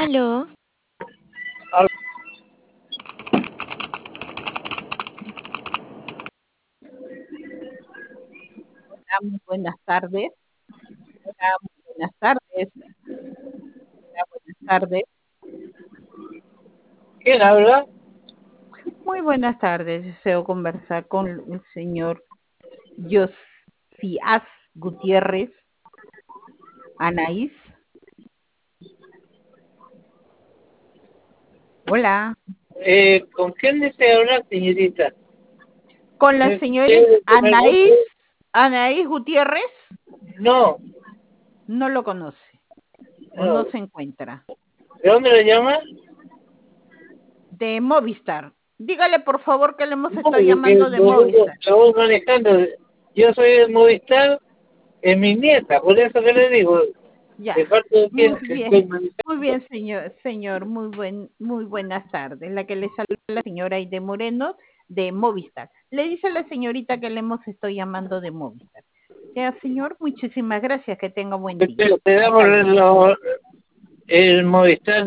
Aló. Hola, muy buenas tardes. Hola, muy buenas tardes. Hola, buenas tardes. ¿Quién habla? Muy buenas tardes. Deseo conversar con el señor Josías Gutiérrez. Anaís. Hola. ¿Con quién desea hablar, señorita? Con la señorita ¿Quiere comer Anaís. gusto? Anaís Gutiérrez. No, No lo conoce o no no. se encuentra. ¿De dónde lo llama? De Movistar. Dígale por favor que le hemos No, estado porque llamando de Movistar. lo voy manejando. Yo soy de Movistar, es mi nieta, por eso que le digo, Ya. de parte de quién Muy que bien. estoy Muy manejando. bien, señor, muy buenas tardes. La que le saluda la señora Aide Moreno de Movistar. Le dice a la señorita que le hemos estado llamando de Movistar. Ya, señor, muchísimas gracias, que tenga buen día. Te damos Hasta luego. el Movistar